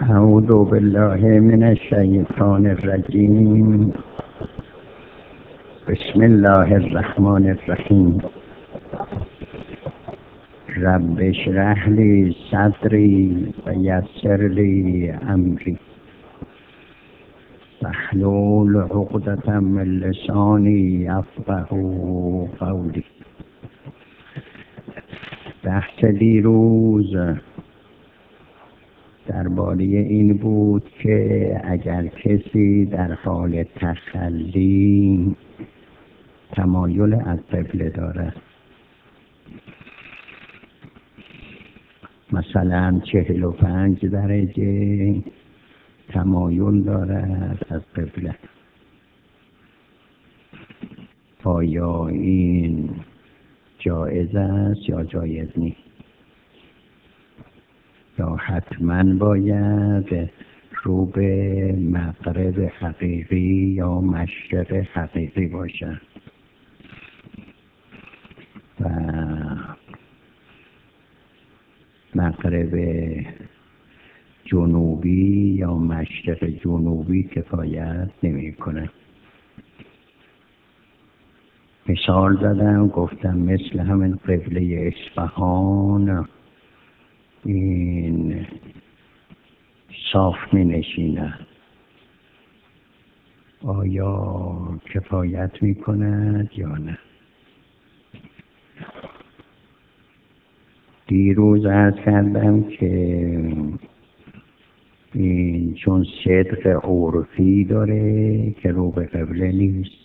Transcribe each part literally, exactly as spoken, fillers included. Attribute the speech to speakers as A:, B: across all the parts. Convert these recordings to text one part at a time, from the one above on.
A: اعوذ بالله من الشیطان الرجیم. بسم الله الرحمن الرحیم. رب اشرح لی صدری و یسر لی امری واحلل عقدة من لسانی یفقهوا قولی. بحث دیروز درباره این بود که اگر کسی در حال تخلی تمایل از قبله دارد، مثلا چهل و پنج درجه تمایل دارد از قبله، آیا این جایز است یا جایز نیست؟ یا حتما باید رو به مغرب حقیقی یا مشرق حقیقی باشد و مغرب جنوبی یا مشرق جنوبی کفایت نمی کنه. مثال دادم، گفتم مثل همین قبله اصفهان این صاف می نشینه، آیا کفایت می کند یا نه؟ دیروز عرض کردم که این چون صدق عرفی داره که رو به قبله نیست،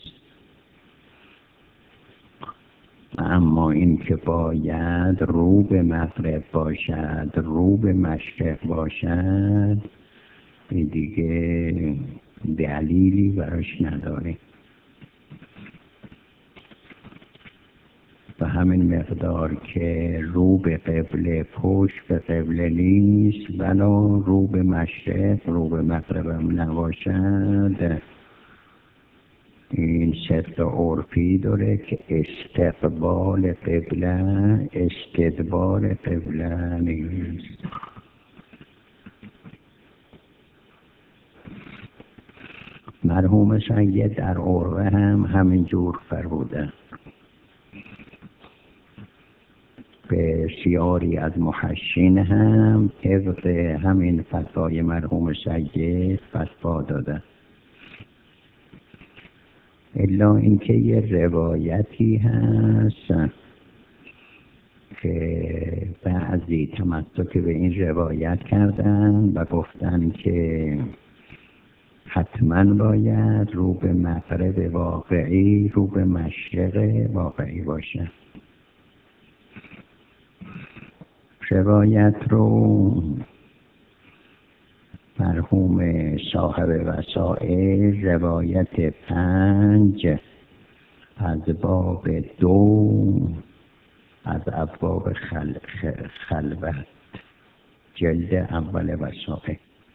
A: اما این که باید رو به مغرب باشد، رو به مشرق باشد، این دیگه دلیلی براش نداره. و همین مقدار که رو به قبله پشت به قبله نیست، ولا رو به مشرق رو به مغرب هم نباشد، این صدق عرفی داره که استقبال قبله استدبار قبله نیست. مرحوم سید در عروه هم همینجور فرموده. بسیاری از محشین هم طبق همین فتوای مرحوم سید فتوا داده، الا اینکه یه روایتی هست که بعضی تمسک به این روایت کردن و گفتن که حتما باید رو به مغرب واقعی رو به مشرق واقعی باشه. روایت رو مرحوم صاحب وسائل روایت پنج از باب دو از ابواب خل... خلوت جلد اول وسائل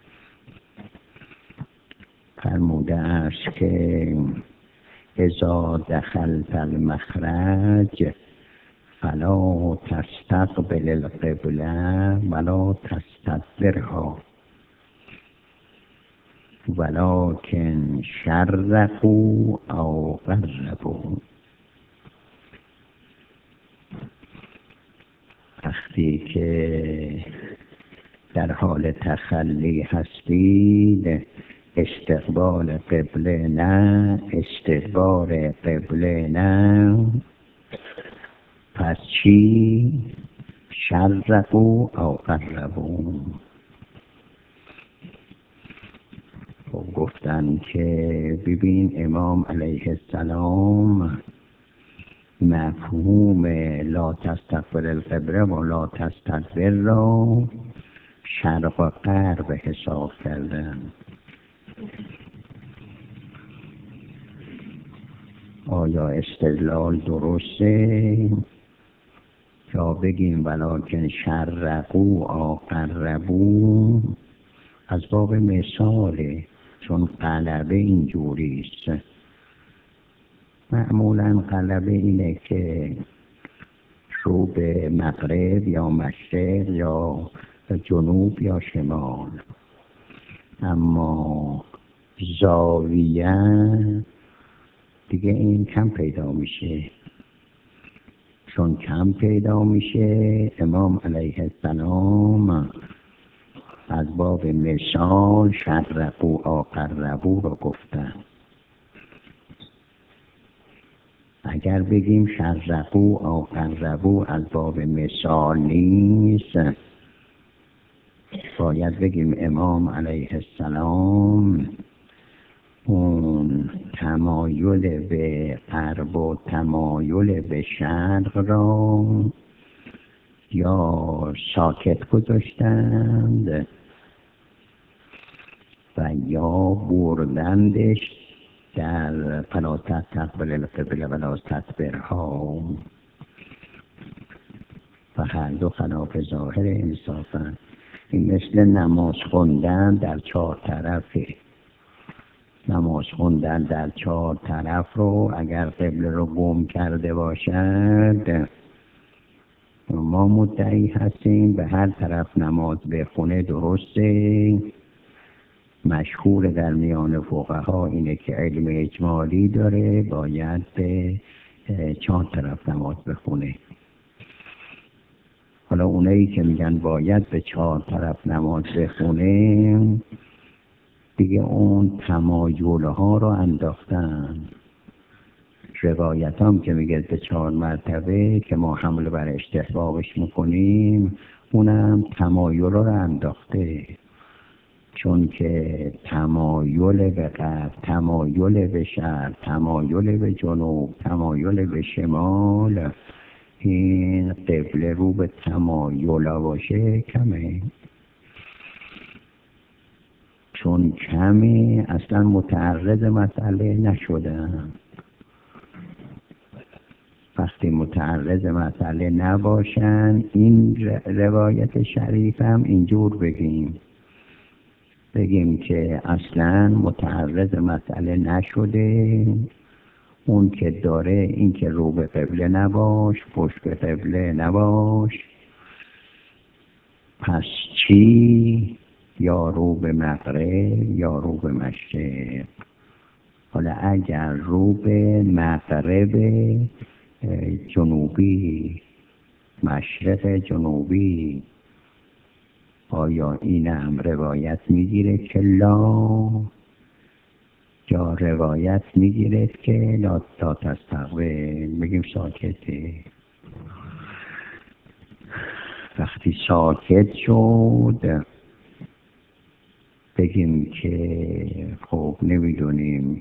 A: فرموده است که اذا دخلت المخرج فلا تستقبل القبله ولا تستدبرها ولكن شرقوا او غربوا. وقتی که در حال تخلی هستید، استقبال قبله نه، استدبار قبله نه، پس چی؟ شرقوا او غربوا. گفتن که ببین امام علیه السلام مفهوم لا تستقبل القبله و لا تستدبر را شرق و غرب حساب کردن. آیا استدلال درسته یا بگیم ولکن شرقوا او غربوا؟ از باب مثاله، چون قلبه اینجوریست. معمولا قلبه اینه که رو به مغرب یا مشرق یا جنوب یا شمال. اما زاویه دیگه این کم پیدا میشه. چون کم پیدا میشه امام علیه السلام از باب مثال شرقو آقربو رو گفتن. اگر بگیم شرقو آقربو از باب مثال نیست، باید بگیم امام علیه السلام اون تمایل به غرب و تمایل به شرق را یا ساکت گذاشتند و یا بردندش در فلا تستقبل القبله ولا تدبرها و هر دو خلاف ظاهر انصافا. این مثل نماز خوندن در چهار طرفه. نماز خوندن در چهار طرف رو اگر قبله رو گم کرده باشد، ما مدعی هستیم به هر طرف نماز بخونه درسته. مشهور در میان فقها اینه که علم اجمالی داره، باید به چهار طرف نماز بخونه. حالا اونایی که میگن باید به چهار طرف نماز بخونه دیگه اون تمایل ها رو انداختن. روایت هم که میگه به چهار مرتبه که ما حمل بر استحبابش میکنیم، اونم تمایل رو انداخته. چون که تمایل به غرب، تمایل به شرق، تمایل به جنوب، تمایل به شمال، این قبله رو به تمایل باشه کمه. چون کمی اصلا متعرض مسئله نشدن. وقتی متعرض مسئله نباشن، این روایت شریف هم اینجور بگیم بگیم که اصلا متعرض مسئله نشده. اون که داره این که رو به قبله نباش، پشت به قبله نباش، پس چی؟ یا رو به مغرب یا رو به مشرق. حالا اگر رو به مغرب جنوبی، مشرق جنوبی، آیا این هم روایت میگیره که لا، یا روایت میگیره که لا تا تستقبل؟ بگیم ساکته. وقتی ساکت شد بگیم که خب نمیدونیم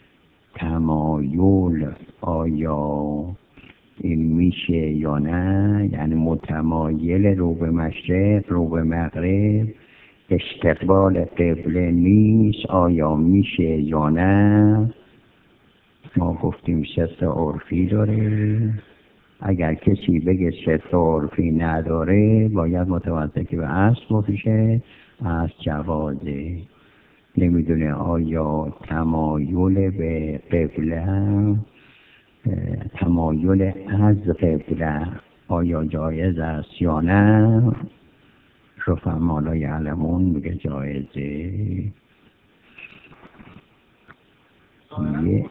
A: تمایل آیا این میشه یا نه، یعنی متمایل رو به مشرق رو به مغرب، استقبال قبله نیست، آیا میشه یا نه؟ ما گفتیم ست عرفی داره. اگر کسی بگه ست عرفی نداره باید متوجه که به اصل بشه، از جوازه. نمیدونه آیا تمایل به قبله، تمایل از قبله آیا جایز است یا نه؟ رفما لا یعلمون میگه جایزه. یه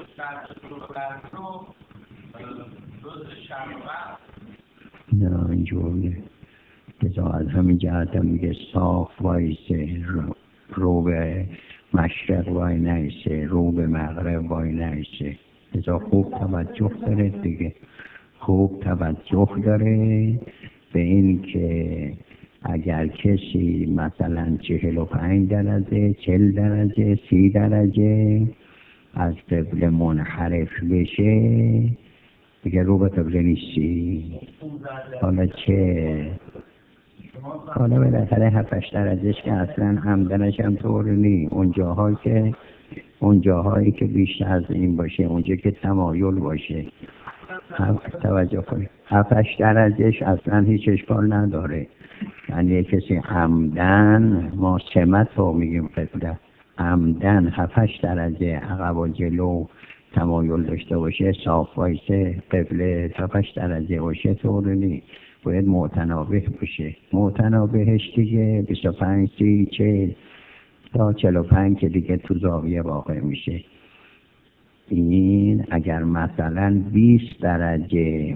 A: نه اینجوریه بذار از همین جهت هم میگه صاف وایسه، رو, رو به مشرق وای نیسه، رو به مغرب وای نیسه. بذار خوب توجه داره دیگه، خوب توجه داره به این که اگر کسی مثلا چهل و پنج درجه، چهل درجه، سی درجه از قبله منحرف بشه دیگه رو به قبله نیستی. حالا چه حالا بالاخره هفتش درجهش که اصلا همدنش هم طور نی. اون جاهایی که اون جاهایی که بیشتر از این باشه، اونجا که تمایل باشه، توجه کنید هفتش درجهش اصلا هیچ اشکال نداره. یعنی کسی عمدن، ما سمت رو میگیم قبله، عمدن هفتش درجه عقب و جلو تمایل داشته باشه، صاف وایسه قبله هفتش درجه باشه طور نی. باید معتنابه باشه. معتنابهش دیگه بیست و پنج سی چهل تا چهل و پنج که دیگه تو زاویه واقع میشه. این اگر مثلا بیست درجه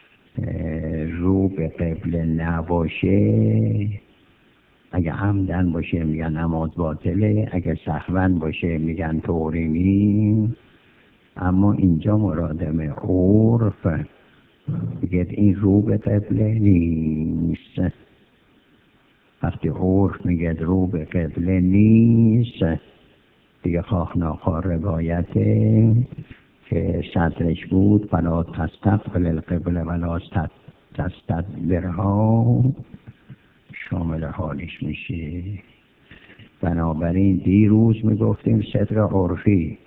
A: رو به قبله نباشه، اگه عمدن باشه میگن نماز باطله، اگه سهوا باشه میگن طوری نی. اما اینجا مرادم عرف بگید این رو به قبله نیست. وقتی عرف میگید رو به قبله نیست دیگه خواه ناخواه روایته که صدرش بود فلا تستقبل القبله ولا تستدبرها شامل حالش میشه. بنابراین دیروز میگفتیم صدر عرفی،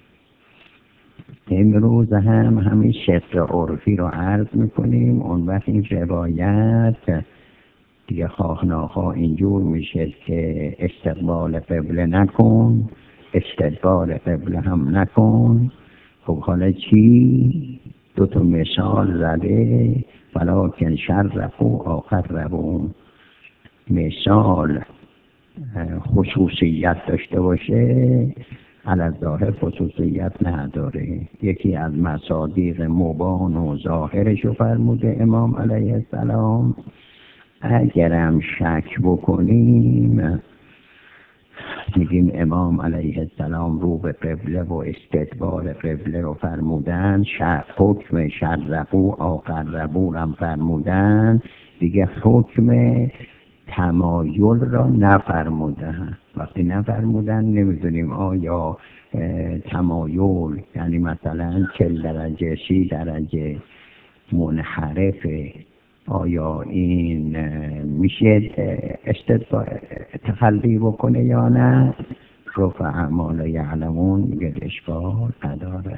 A: امروز هم همین صدر عرفی رو عرض میکنیم. اون وقت این روایت دیگه خواه ناخواه اینجور میشه که استقبال قبله نکن، استدبار قبله هم نکن. خب حالا چی؟ دو تا مثال زده ولکن شرفو آخر ربو. مثال خصوصیت داشته باشه علی ظاهر خصوصیت نداره. یکی از مصادیق مبان و ظاهرش رو فرموده امام علیه السلام. اگرم شک بکنیم میگیم امام علیه السلام رو به قبله و استدبار قبله رو فرمودن، حکم شرقو آخر ربو هم فرمودن، دیگه حکم تمایل را نفرمودن. وقتی نفرمودن نمیدونیم آیا تمایل یعنی مثلا چهل درجه سی درجه منحرفه، آیا این میشه استدبار تخلی بکنه یا نه؟ رفع ما لا یعلمون میگه اشکال نداره.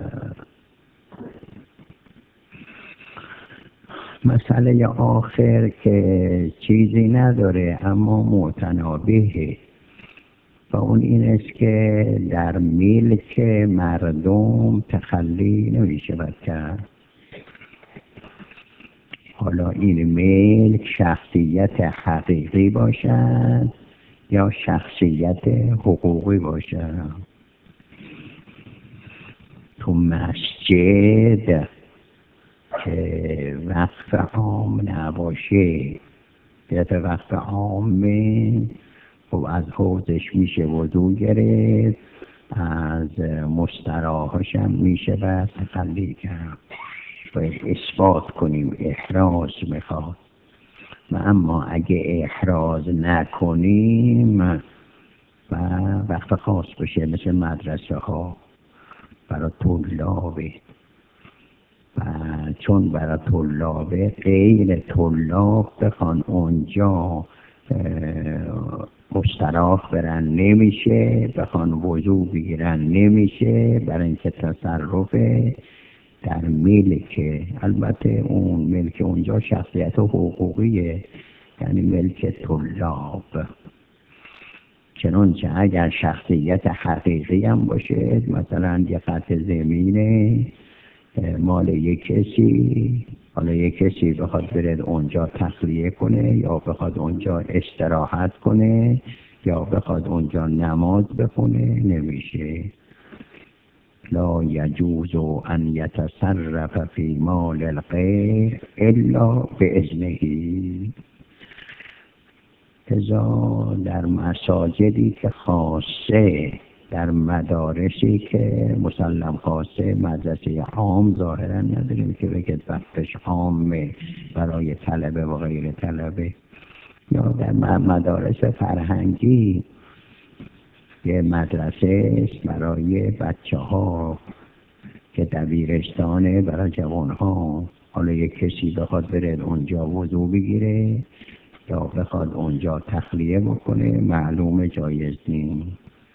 A: مسئله آخر که چیزی نداره اما متنابهه و اون این است که در ملک مردم تخلی نمیشه کرد. حالا این ملک شخصیت حقیقی باشد یا شخصیت حقوقی باشد. تو مسجد که وقف عام نباشه، بیت وقف عامه خب از حوضش میشه وضو گرفت، از مستراحش هم میشه بس تخلی کرد. باید اثبات کنیم احراز میخواد. و اما اگه احراز نکنیم و وقت خاص بشه مثل مدرسه ها برای طلابه و چون برای طلابه غیر طلاب بخوان اونجا مستراح برن نمیشه، بخوان وضو بگیرن نمیشه، برای اینکه تصرف در ملک، البته اون ملک اونجا شخصیت حقوقیه یعنی ملک طلاب. چنانچه اگر شخصیت حقیقی هم باشه، مثلا یه قطع زمینه مال یک کسی، حالا یک کسی بخواد برد اونجا تخلیه کنه یا بخواد اونجا استراحت کنه یا بخواد اونجا نماز بخونه نمیشه. لا یجوز ان یتصرف فی مال الغیر الا باذنه. ازا در مساجدی که خاصه، در مدارسی که مسلم خاصه، مدرسه عام ظاهرا نداریم که بگید وقتش عامه برای طلبه و غیر طلبه، یا در مدارس فرهنگی یه مدرسه است برای بچه ها که دبیرستانه برای جوان ها، حالا یک کسی بخواد برد اونجا وضو بگیره یا بخواد اونجا تخلیه بکنه معلوم جایز نیست.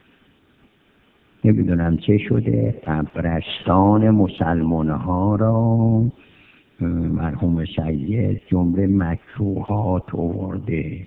A: نمیدونم چه شده قبرستان مسلمان ها را مرحوم سید جمله مکروهات آورده،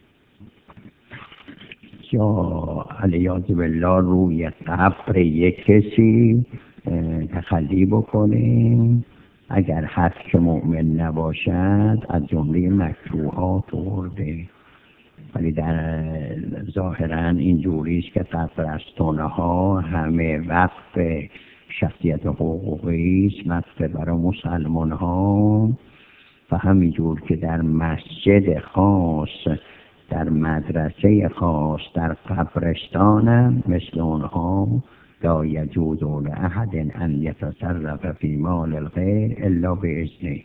A: یا علیاذ بالله روی قبر یک کسی تخلی بکنیم اگر حق که مؤمن نباشد، از جمله مکروهات آورده. ولی در ظاهرا اینجوری است که قبرستانه ها همه وقف شخصیت حقوقی است، وقف برای مسلمان ها، و همینجور که در مسجد خاص، در مدرسه خاص، در قبرستانم مثل اونها لا یجوز لأحد ان یتصرف فی مال الغیر الا باذنه.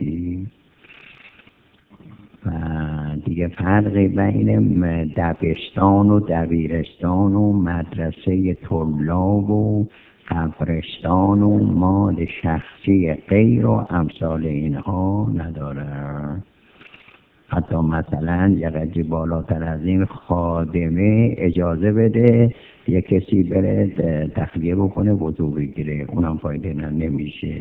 A: و دیگه فرقی بین دبستان و دبیرستان و مدرسه طلاب و قبرستان و مال شخصی غیر و امثال اینها نداره. حتی مثلا یه قدری بالاتر از این خادمه اجازه بده یه کسی بره تخلیه بکنه وضو بگیره، اونم فایده نمیشه.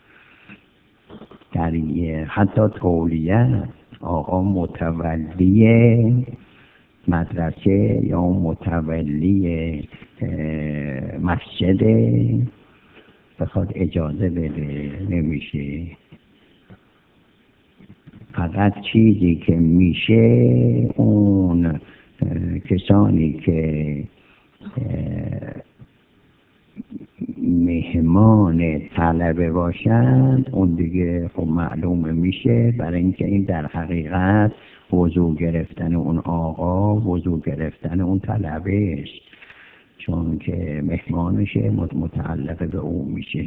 A: در حتی تولیه آقا متولی مدرسه یا متولی مسجد بخواد اجازه بده نمیشه. فقط چیزی که میشه اون کسانی که مهمان طلبه باشند اون دیگه خب معلومه میشه، برای اینکه این در حقیقت وضو گرفتن اون آقا وضو گرفتن اون طلبه است، چون که مهمانشه متعلق به اون میشه.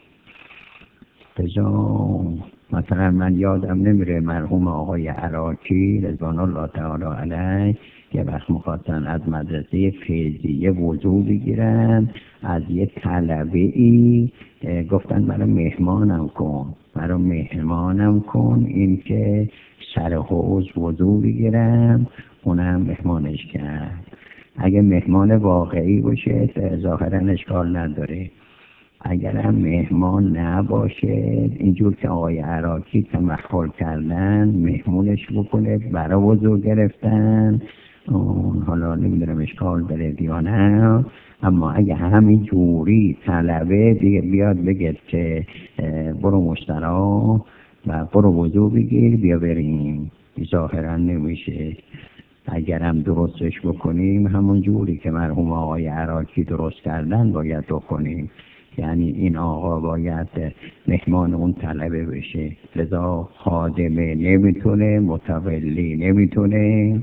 A: بزا مثلا من یادم نمیره مرحوم آقای عراقی رضوان الله تعالی علیه یه وقت میخواستن از مدرسه فیضیه وضو بگیرن، از یه طلبه ای گفتن برای مهمانم کن برای مهمانم کن این که سر حوض وضو بگیرم، اونم مهمانش کرد. اگه مهمان واقعی باشه ظاهرا اشکال نداره، اگر هم مهمان نباشه اینجور که آقای عراقی تمحل کردن مهمونش بکنه برای وضو گرفتن، حالا نمیدونم اشکال داره یا نه. اما اگه همین جوری طلبه بیاد بگه که برو مشترا و برو وضو بگیر بیا بریم، ظاهرا نمیشه. اگرم درستش بکنیم همون جوری که مرحوم آقای عراقی درست کردن باید بکنیم، یعنی این آقا باید مهمان اون طلبه بشه، لذا خادمه نمیتونه، متولی نمیتونه،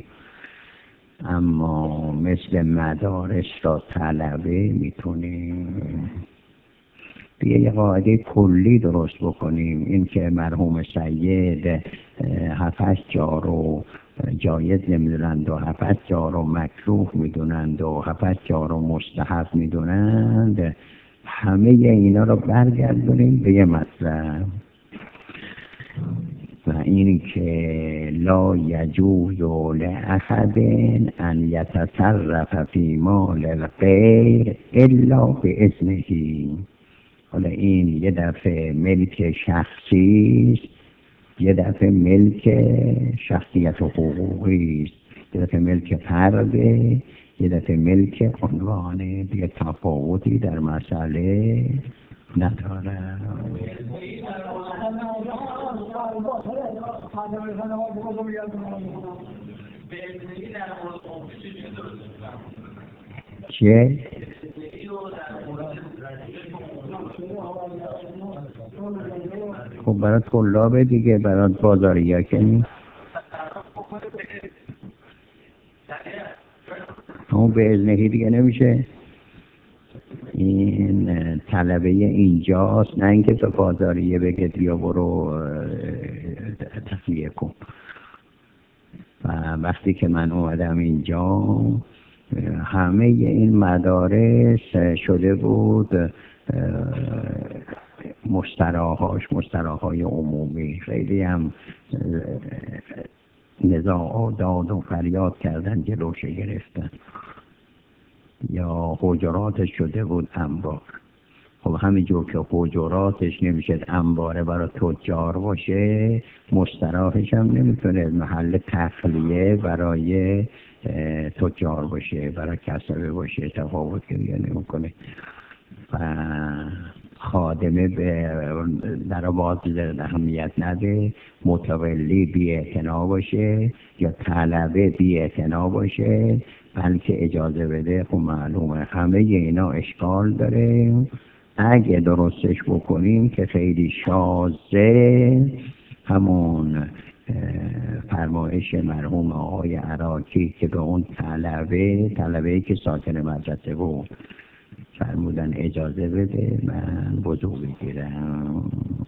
A: اما مثل مدارس را طلبه میتونه. یه قاعده کلی درست بکنیم، این که مرحوم سید هفت جا رو جایز نمیدونند و هفت جا رو مکروه میدونند و هفت جا رو مستحب میدونند، همه اینا رو برگردونیم به یه مطلب، و این که لا یجوز لأحد ان یتصرف فی مال الغیر الا باذنه. حالا این یه دفعه ملک شخصی است، یه دفعه ملک شخصیت و حقوقی است، یه دفعه ملک فرده، یه دفعه ملک عنوانه، دیگه تفاوتی در مسئله نداره. چه؟ خب برای طلاب دیگه، برای بازاری ها که نیست. اون به اذنهی دیگه نمیشه، این طلبه اینجاست، نه اینکه تو بازاریه بگه بیا برو تخلیه کن. و وقتی که من اومدم اینجا همه این مدارس شده بود مشتراهاش مشتراهای عمومی، خیلی هم نزاع داد و فریاد کردن جلوش گرفتن، یا حجراتش شده بود انبار. خب همینجور که حجراتش نمیشه انباره برای تجار باشه، مشتراهش هم نمیتونه محل تخلیه برای تجار باشه، برای کسبه باشه، تفاوت که دیگه نمیکنه. و خادمه به در باز اهمیت نده، متولی بی اعتنا باشه یا طلبه بی اعتنا باشه، بلکه اجازه بده. خب معلومه همه اینا اشکال داره. اگه درستش بکنیم که خیلی شازه، همون فرمایش مرحوم آقای عراقی که به اون طلبه طلبه‌ای که ساکن مدرسه بود فرمودن اجازه بده من وضو بگیرم.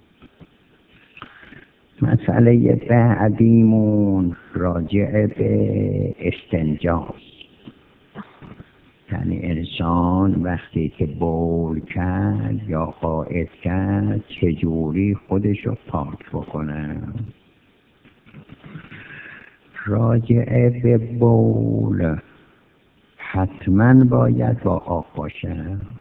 A: مسئله بعدیمون راجع به استنجاست. یعنی انسان وقتی که بول کرد یا غائط کرد چجوری خودشو پاک بکنه. راجع به بول حتما باید با آب باشه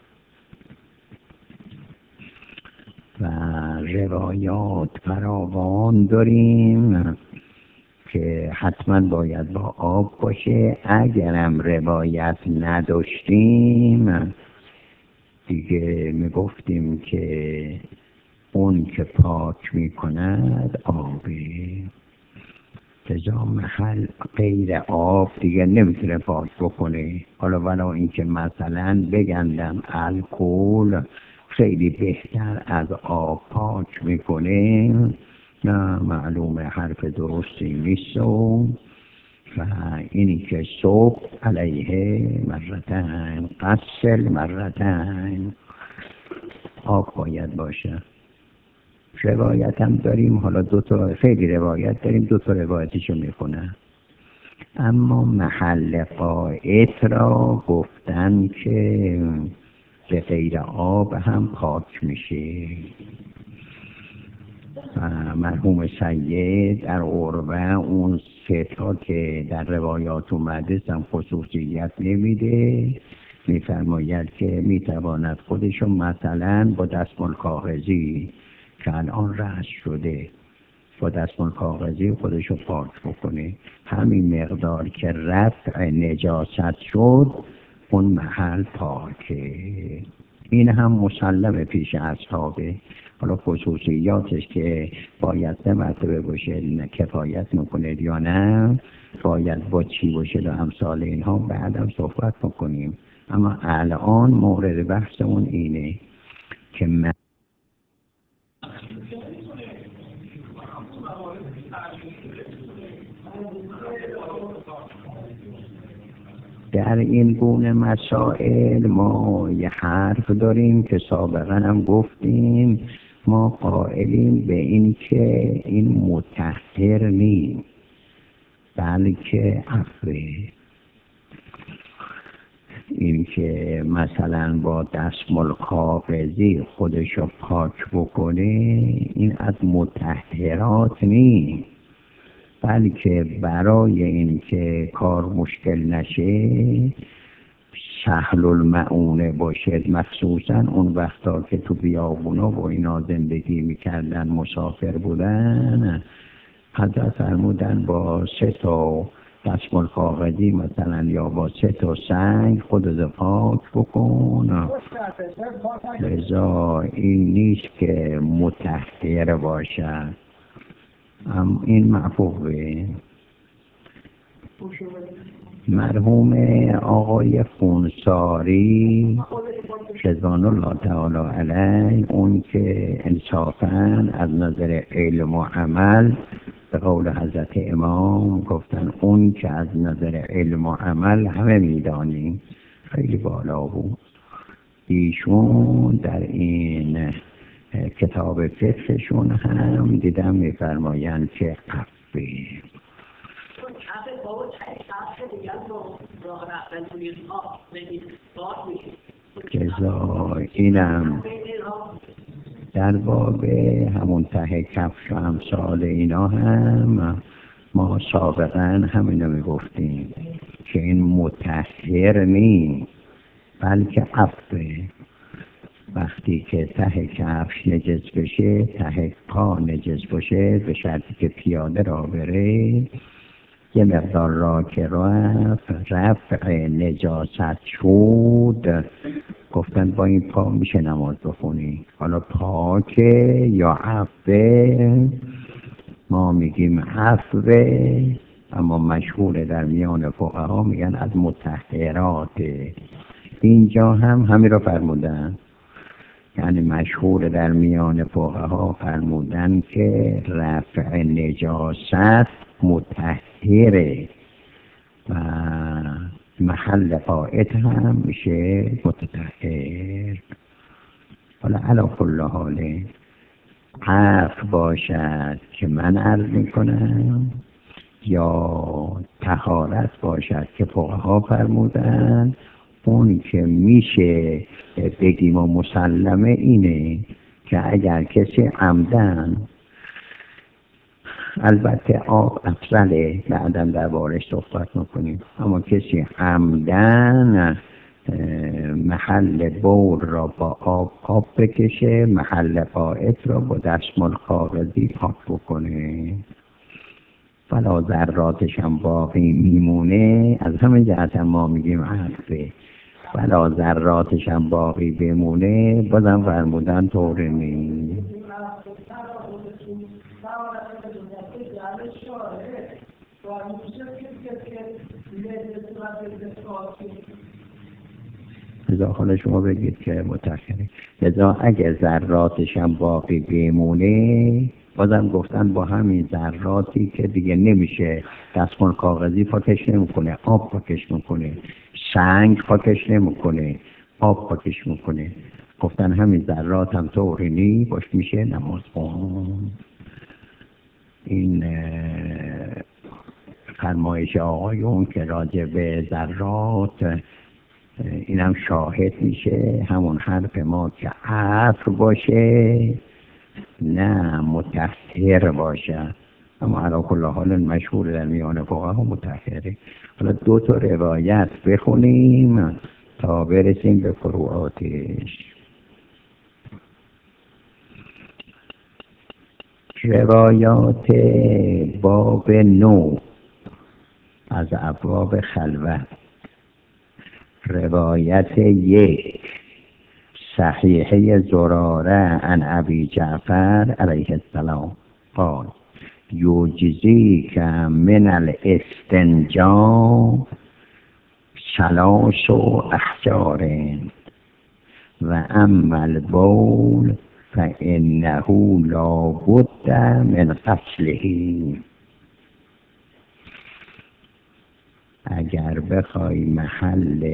A: و روایات فراوان داریم که حتما باید با آب باشه. اگرم روایت نداشتیم دیگه میگفتیم که اون که پاک میکند آبی، لذا محل غیر آب دیگه نمیتونه پاک بکنه. حالا ولی اینکه مثلا بگندم الکل خیلی بهتر از آب پاک میکنه، نه معلومه حرف درستی نیست. و اینی که صبح علیه مرتين غسل مرتين آب باید باشه. روایت هم داریم، حالا دو تا خیلی روایت داریم، دو تا روایتشو میخونم. اما محل غائط را گفتن که به غیر آب هم پاک میشه. مرحوم سید در عروه اون سه تا که در روایات اومده هم خصوصیت نمیده، میفرماید که میتواند خودشو مثلا با دستمال کاغذی که الان رأس شده با دستمال کاغذی خودشو پاک بکنه. همین مقدار که رفع نجاست شد اون محل پاکه. این هم مسلم پیش اصحابه. حالا خصوصیاتش که باید سه مرتبه باشه کفایت میکنه یا نه، باید با چی باشه و امثال اینها بعدم صحبت بکنیم. اما الان مورد بحثمون اینه که من در این گونه مسائل ما یه حرف داریم که سابقا هم گفتیم، ما قائلیم به این که این مطهر نیست بلکه عفوه. این که مثلا با دستمال کاغذی خودشو پاک بکنه این از مطهرات نیست، بلکه برای این که کار مشکل نشه سهل المعونه باشه. مخصوصا اون وقتا که تو بیابونا و اینا زندگی میکردن مسافر بودن، حضرت فرمودن با سه تا دستمال کاغذی مثلا یا با سه تا سنگ خودت پاک بکن. لذا این نیست که مطهر باشد، این معفوه. مرحوم آقای خونساری رضوان الله تعالی علیه، اون که انصافاً از نظر علم و عمل به قول حضرت امام گفتن اون که از نظر علم و عمل همه میدانیم، خیلی بالا بود. ایشون در این کتاب فقهشون هم دیدم میفرمایند که عفوی جزا. اینم در باب همون ته کفش و امثال اینا هم ما سابقا همینو میگفتیم که این مطهر نیست بلکه عفوه. وقتی که ته کفش نجس بشه، ته پا نجس باشه، به شرطی که پیاده را بره، یه مقدار را که رفت رفع نجاست شد گفتن با این پا میشه نماز بخونی. حالا پاکه یا عفوه؟ ما میگیم عفوه، اما مشهور در میان فقها میگن از مطهرات. اینجا هم همین رو فرمودن، یعنی مشهور در میان فقها فرمودن که رفع نجاست مطهره و محل قائد هم میشه متطهر. حالا علی کل حال عفو باشد که من عرض میکنم یا طهارت باشد که فقها فرمودن، اون که میشه بگیم و مسلمه اینه که اگر کسی عمدن، البته آب افضله بعدم در بارش صحبت میکنیم، اما کسی عمدن محل بول را با آب آب بکشه، محل قائد را با دستمال کاغذی پاک بکنه، ولا ذراتش هم باقی میمونه. از همه جهت ما میگیم عفوه، ولا ذراتش هم باقی بمونه بازم فرمودن طور نیست. لذا حالا شما بگید که متأخره، لذا اگه ذراتش هم باقی بمونه بازم گفتن با همین ذراتی که دیگه نمیشه دستمال کاغذی پاکش نمیکنه، آب پاکش میکنه، سنگ پاکش نمیکنه، آب پاکش میکنه، گفتن همین ذرات هم طوری نی باش میشه نماز خوند. این فرمایش آقایون که راجع به ذرات اینم شاهد میشه همون حرف ما که عفو باشه نه مطهر باشه، اما علی کل حال مشهور در میان فقها مطهره. حالا دو تا روایت بخونیم تا برسیم به فروعاتش. روایات باب نو از ابواب خلوت. روایت یک صحیحه زراره عن ابی جعفر علیه السلام قال یوجزیک من الاستنجا ثلاث احجار و اما البول فانه لا بد من غسله. اگر بخوای محل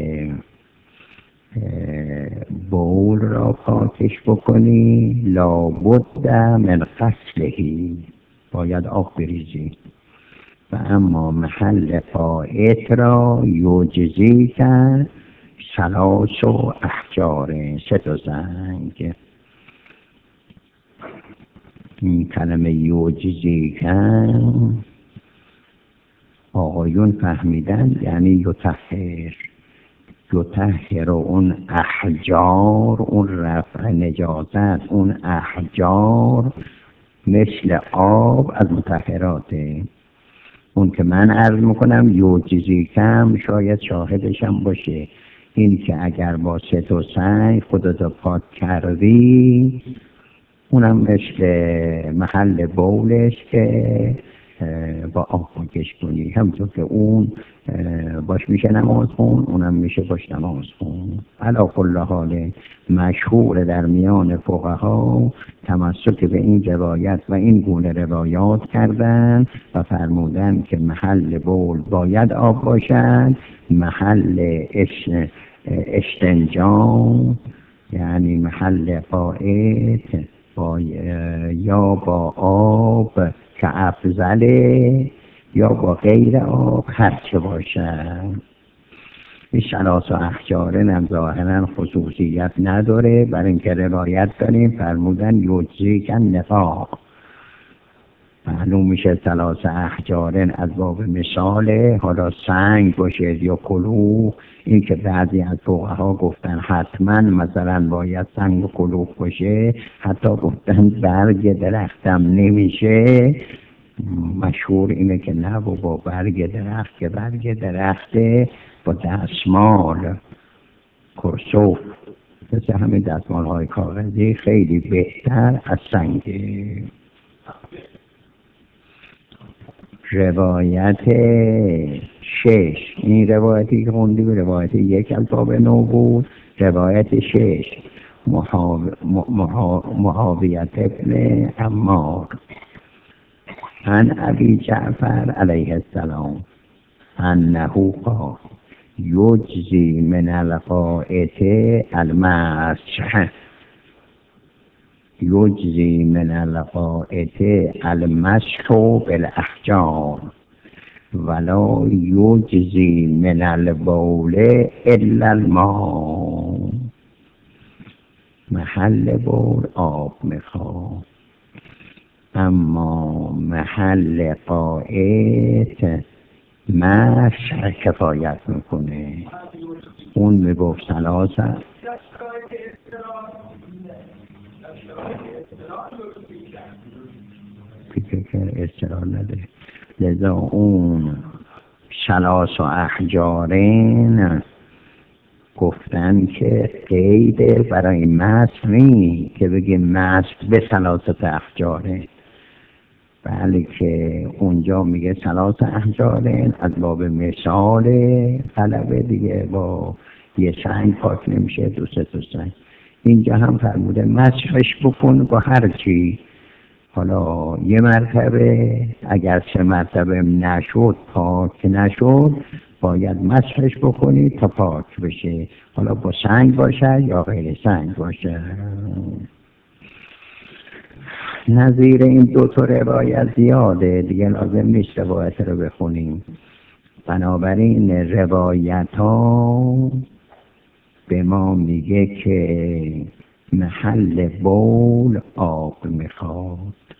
A: بول را پاکش بکنی لابد من غسله، باید آب بریزی، و اما محل قائد را یوجزی کرد ثلاث احجار، سه تا سنگ. این کلمه یوجزی کرد آقایون فهمیدن یعنی یطهر، یطهر اون احجار، اون رفع نجاست، اون احجار مثل آب از مطهراته. اون که من عرض میکنم یوجزی کم شاید شاهدشم باشه، این که اگر با سه تا سنگ خودتو پاک کردی اونم مثل محل بولش که با آب پاکش کنی، همونطور که اون باش میشه نماز خون اونم میشه باش نماز خون. علی کل حال مشهور در میان فقها تمسک به این روایت و این گونه روایات کردن و فرمودن که محل بول باید آب باشد، محل استنجا یعنی محل قائد با یا با آب که افضله یا با غیر آب هر چه باشد. این ثلاث احجارن هم ظاهرا خصوصیت نداره، برای اینکه روایت داریم فرمودن یوجزی کن نفاق، معلوم میشه ثلاث احجارن از باب مثاله، حالا سنگ باشه یا کلوخ، این که بعضی از فقها گفتن حتما مثلا باید سنگ و کلوخ باشه، حتی گفتن برگ درختم نمیشه، مشهور اینه که نه و با برگ درخت که برگ درخته با دستمال کرسوف مثل همین دستمال های کاغذی خیلی بهتر از سنگ. روایت شش، این روایتی که خوندی به روایت یک از باب نو بود. روایت شش معاویه ابن عمار عن ابی جعفر علیه السلام انه قال یجزی من الغائط المسح یجزی من الغائط المسح بالاحجار ولا یجزی من البول الا الماء. محل بول آب میخواد، اما محل غائط مسح کفایت میکنه. اون میگفت ثلاثه فکر که استرار نده، لذا اون ثلاث و احجارین گفتن که قید برای مسح نی که بگیم مسح به ثلاثت احجاره، بله که اونجا میگه ثلاث احجارین از باب مثال طلبه دیگه، با یه سنگ پاک نمیشه، دو سه تا سنگ. اینجا هم فرموده مسحش بکن با هر چی. حالا یه مرتبه اگر سه مرتبه نشد، پاک نشد، باید مسحش بکنی تا پاک بشه، حالا با سنگ باشه یا غیر سنگ باشه. نظیر این دو تا روایت زیاده دیگه، لازم نیست روایت رو بخونیم. بنابراین روایت ها به ما میگه که محل بول آب میخواد،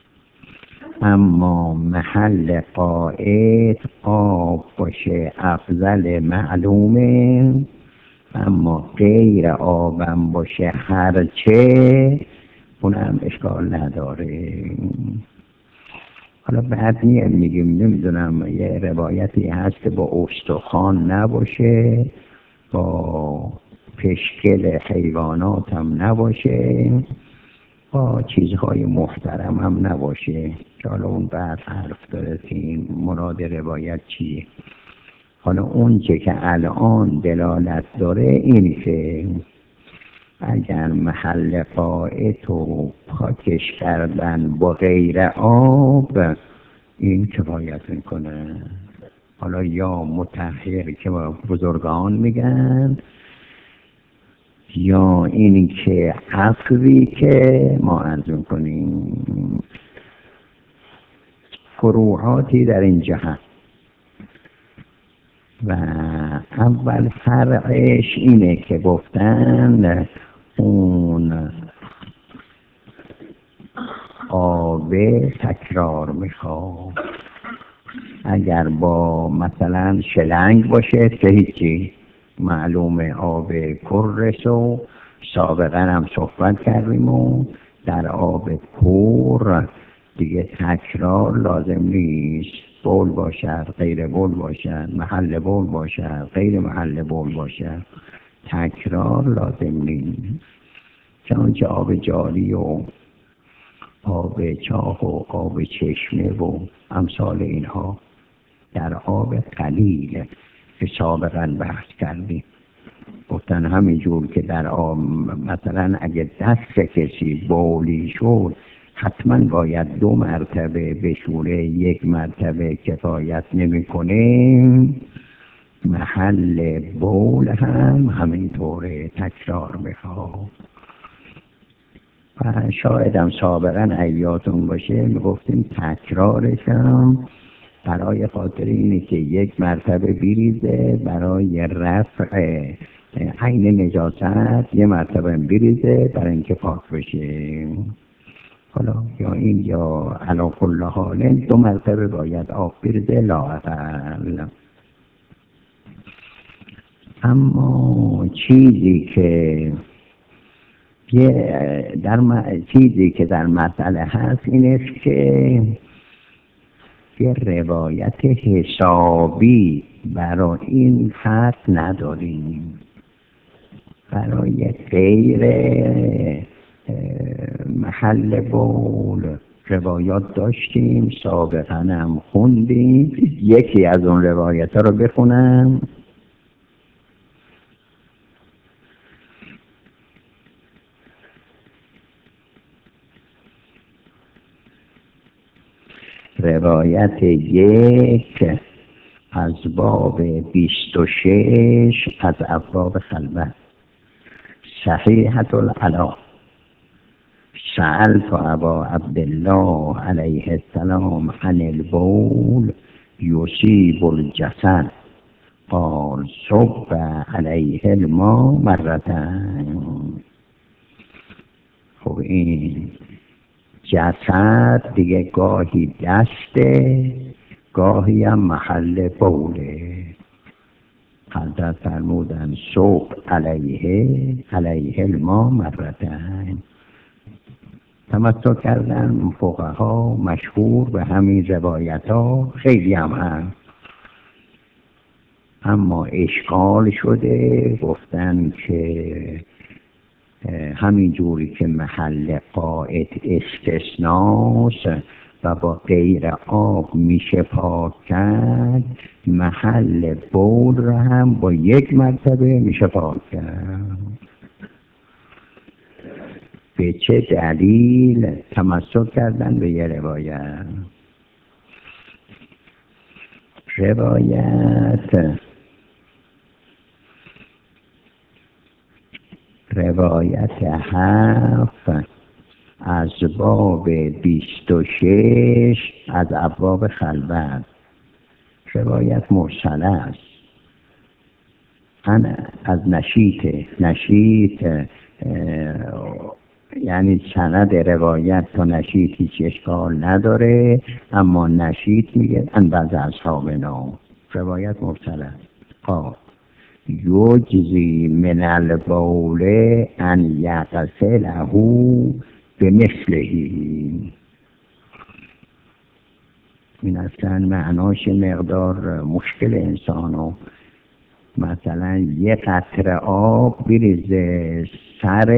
A: اما محل غائط آب باشه افضل معلومه، اما غیر آبم باشه هرچه اونم اشکال نداره. حالا بعد میگیم نمیدونم یه روایتی هست که با استخوان نباشه، با پشکل حیوانات هم نباشه، با چیزهای محترم هم نباشه، که حالا اون بعد حرف داره که این مراد روایت چیه. حالا اون چه که الان دلالت داره این که اگر محل غائط و پاکش کردن با غیر آب این کفایت میکنه. حالا یا مطهر که بزرگان میگن، یا اینی که عفوی که ما عرض میکنیم. فروعاتی در این جهت و اول فرعش اینه که گفتن اون آب تکرار میخواد. اگر با مثلا شلنگ باشه که هیچی، معلومه آب کرس و سابقا هم صحبت کردیم و در آب کور دیگه تکرار لازم نیست، بول باشد غیر بول باشد، محل بول باشد غیر محل بول باشد، تکرار لازم نیست. چنانچه آب جاری و آب چاه و آب چشمه و امثال اینها در آب قلیل که سابقا بحث کردیم، گفتن همینجور که در آب مثلا اگه دست کسی بولی شد حتما باید دو مرتبه بشوره، یک مرتبه کفایت نمیکنه، محل بول هم همینطوره تکرار میخواد. و شاید هم سابقا ایاتون باشه میگفتیم تکرارش هم برای خاطر اینه که یک مرتبه بریزه، برای رفع عین نجاست یه مرتبه بریزه برای اینکه پاک بشه. حالا یا این یا علا کل حال دو مرتبه باید آب بریزه لااقل. اما چیزی که در م... چیزی که در مسئله هست این است که یه روایت حسابی برای این خط نداریم و برای غیر محل بول روایات داشتیم، سابقا هم خوندیم. یکی از اون روایت ها رو بخونم. روایت یک از باب بیست و شش از ابواب خلوت. صحیحة العلا سألت ابا عبدالله علیه السلام عن البول یصیب الجسد قال صب علیه الماء مرتين. خب این جسد دیگه گاهی دسته، گاهی هم محل بوله. حضرت فرمودن صب علیه علیه الماء مرتين. تمسک کردن فقها مشهور به همین روایت ها، خیلی هم هست، اما اشکال شده. گفتن که همین جوری که محل قاعد استثناست و با غیر آب میشه پاک کرد، محل بول را هم با یک مرتبه میشه پاک کرد. به چه دلیل؟ تمسک کردن به یه روایت. روایت روایت هفت از باب بیست و شش از ابواب خلوت. روایت مرسله است. از نشیط نشیط یعنی سند روایت تا نشیط هیچ اشکال نداره، اما نشیط میگه ان بعض اصحابنا. روایت مرسله است. خب یجزی من البول ان یغسله بمثلهی. این اصلا معناش مقدار مشکل انسانو. مثلا یه قطره آب بریزه سر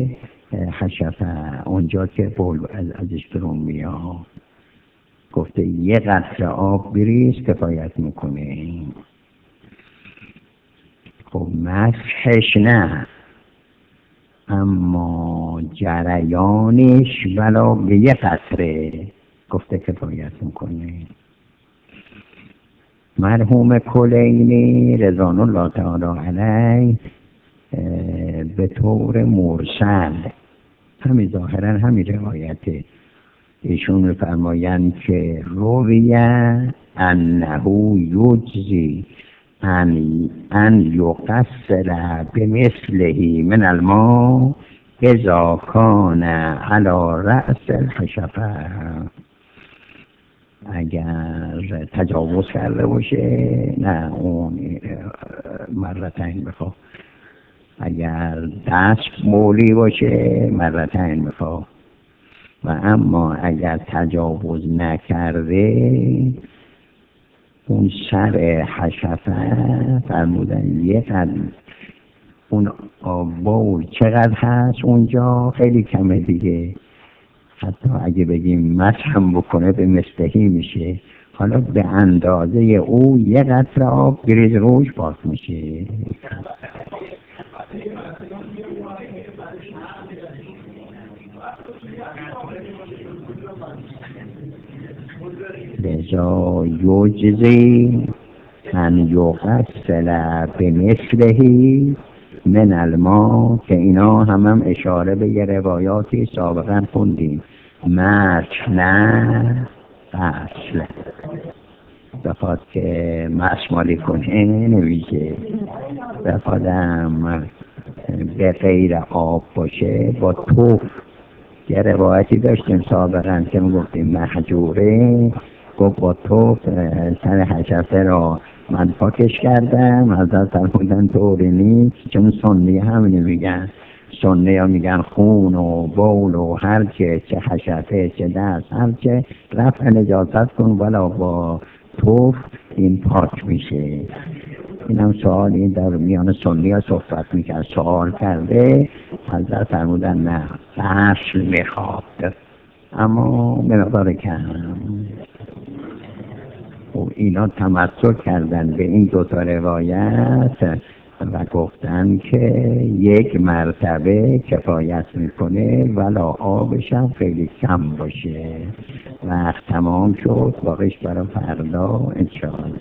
A: حشفه اونجا که بول ازش برون میاد. گفته یه قطره آب بریز کفایت میکنه. خب مسحش نه، اما جریانش ولا به یه قطره گفته کفایت میکنه. مرحوم کلینی رضوان الله تعالی علیه به طور مرسل، همین ظاهرا همین روایته، ایشون میفرمایند که رویه انه یجزی ان ان یغسل بمثله من الماء اذا کان علی رأس الحشفه. اگر تجاوز کرده باشه نه اون مرتين بخواه. اگر دست مولی باشه مرتين بخواه. و اما اگر تجاوز نکرده اون سر حشفه فرمودن یه قدر اون بول چقدر هست اونجا خیلی کمه دیگه. حتی اگه بگیم مسحم بکنه به مثلهی میشه. حالا به اندازه او یه قطره آب بریز روش پاک میشه. لذا یجزی ان یغسل بمثلهی من الماء، که اینا هم, هم اشاره به یه روایاتی سابقا خوندیم. مسح نه غسل. بخواد که مسمالی کنه نمیشه. بخوادم به غیر آب باشه با توف. یه روایتی داشتیم سابقا که میگفتیم محجوره، گفت با توف سر حشفه را من پاکش کردم. حضرت فرمودن طوری نیست، چون سنی همینه میگن. سنی ها میگن خون و بول و هر چه، چه حشفه چه دست، هر چه رفع نجاست کن ولا با توف این پاک میشه. اینم سوال، این در میان سنی ها صحبت میکرد، سوال کرده، حضرت فرمودن نه اصل میخواد، اما به مقدار کم. و اینا تمسک کردن به این دو تا روایت و گفتن که یک مرتبه کفایت میکنه ولا آبش هم خیلی کم باشه. وقت تمام شد، باقیش برای فردا انشاءالله.